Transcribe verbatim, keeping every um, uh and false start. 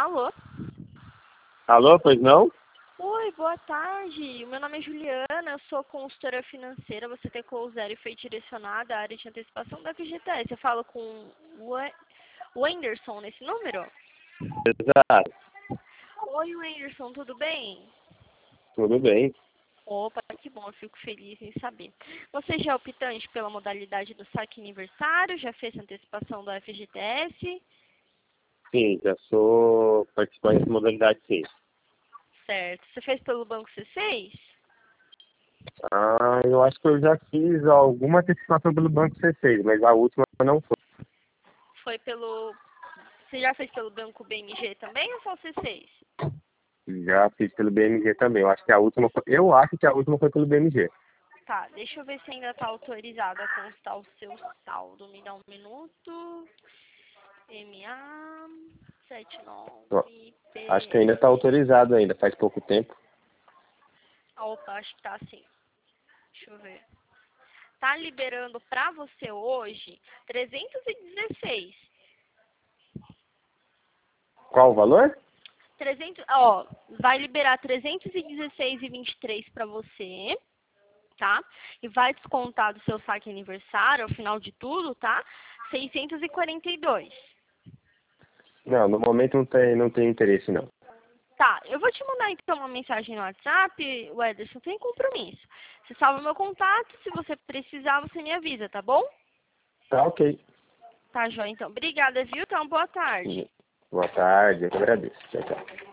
Alô? Alô, pois não? Oi, boa tarde. O meu nome é Juliana, eu sou consultora financeira. Você tem com o zero e foi direcionada à área de antecipação da F G T S. Eu falo com o We- o Wenderson nesse número? Exato. Oi, Wenderson, tudo bem? Tudo bem. Opa, que bom, eu fico feliz em saber. Você já é optante pela modalidade do saque aniversário? Já fez antecipação da F G T S? Sim, já sou participante dessa modalidade, sim. Certo. Você fez pelo Banco C seis? Ah, eu acho que eu já fiz alguma antecipação pelo Banco C seis, mas a última não foi. Foi pelo... Você já fez pelo Banco B M G também ou só o C seis? Já fiz pelo B M G também. Eu acho que a última foi... Eu acho que a última foi pelo B M G. Tá, deixa eu ver se ainda está autorizado a constar o seu saldo. Me dá um minuto. M A sete Ó, nove acho que P. ainda está autorizado ainda, faz pouco tempo. Opa, acho que tá sim. Deixa eu ver. Tá liberando pra você hoje trezentos e dezesseis. Qual o valor? trezentos, ó, vai liberar trezentos e dezesseis e vinte e três para você, tá? E vai descontar do seu saque aniversário, ao final de tudo, tá? seiscentos e quarenta e dois. Não, no momento não tem, não tem interesse, não. Tá, eu vou te mandar então uma mensagem no WhatsApp, o Ederson, sem compromisso. Você salva meu contato, se você precisar, você me avisa, tá bom? Tá ok. Tá, joia, então. Obrigada, viu? Então, boa tarde. Boa tarde, eu que agradeço. Tchau, tchau.